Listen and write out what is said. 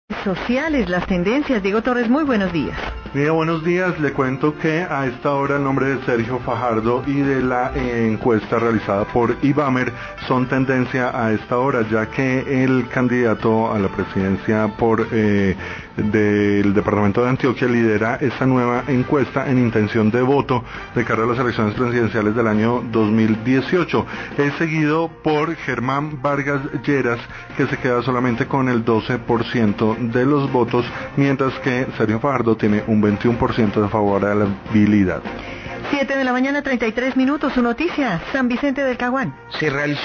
Sociales, las tendencias. Diego Torres, muy buenos días. Mira, buenos días. Le cuento que a esta hora el nombre de Sergio Fajardo y de la encuesta realizada por IBAMER son tendencia a esta hora, ya que el candidato a la presidencia del departamento de Antioquia lidera esta nueva encuesta en intención de voto de cara a las elecciones presidenciales del año 2018. Es seguido por Germán Vargas Lleras, que se queda solamente con el 12% de los votos, mientras que Sergio Fajardo tiene un 21% de favorabilidad. 7 de la mañana, 33 minutos. Su noticia, San Vicente del Caguán. Se realizó